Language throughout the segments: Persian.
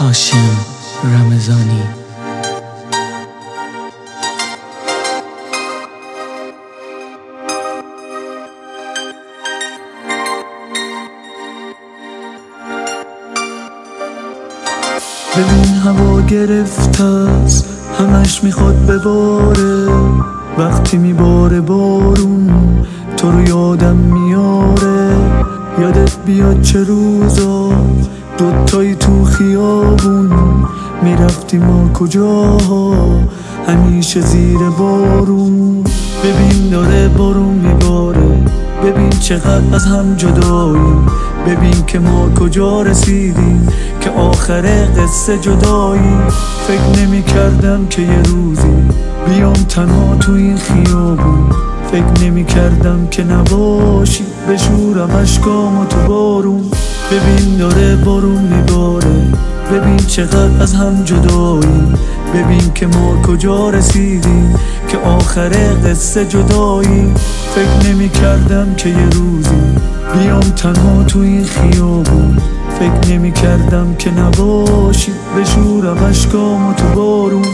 هاشم رمضانی. ببین هوا گرفته است، همش میخواد بباره. وقتی میباره بارون تو رو یادم میاره. یادت بیاد چه روزا دوتایی تو خیابون میرفتیم ما کجاها، همیشه زیر بارون. ببین داره بارون میباره، ببین چقدر از هم جداییم. ببین که ما کجا رسیدیم، که آخر قصه جداییم. فکر نمی کردم که یه روزی بیام تنها تو این خیابون. فکر نمی کردم که نباشی بشورم اشکامو تو بارون. ببین داره بارون میباره، ببین چقدر از هم جداییم. ببین که ما کجا رسیدیم، که آخر قصه جداییم. فکر نمی کردم که یه روزی بیام تنها تو این خیابون. فکر نمی کردم که نباشی بشورم اشکامو تو بارون.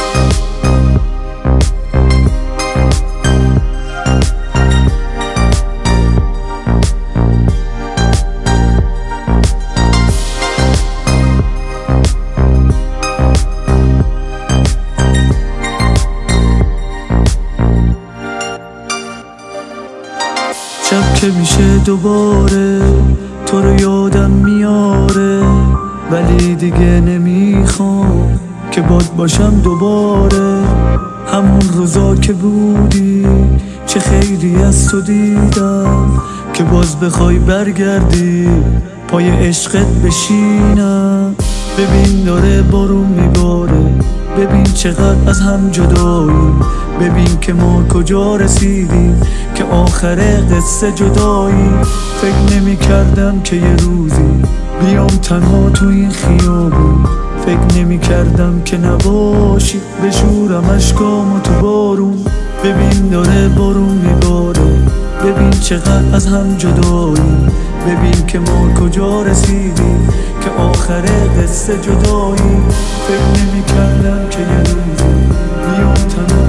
شب که میشه دوباره تو رو یادم میاره، ولی دیگه نمیخوام که باد باشم دوباره. همون روزا که بودی چه خیلی از تو دیدم، که باز بخوای برگردی پای عشقت بشینم. ببین داره بارون میباره، ببین چقدر از هم جداییم. ببین که ما کجا رسیدیم، که آخر قصه جداییم. فکر نمی کردم که یه روزی بیام تنها تو این خیابون. فکر نمی کردم که نباشی بشورم اشکامو تو بارون. ببین داره بارون میباره، ببین چقدر از هم جداییم. ببین که ما کجا رسیدیم، که آخر قصه جداییم. فکر نمی کردم که یه روزی بیام تنها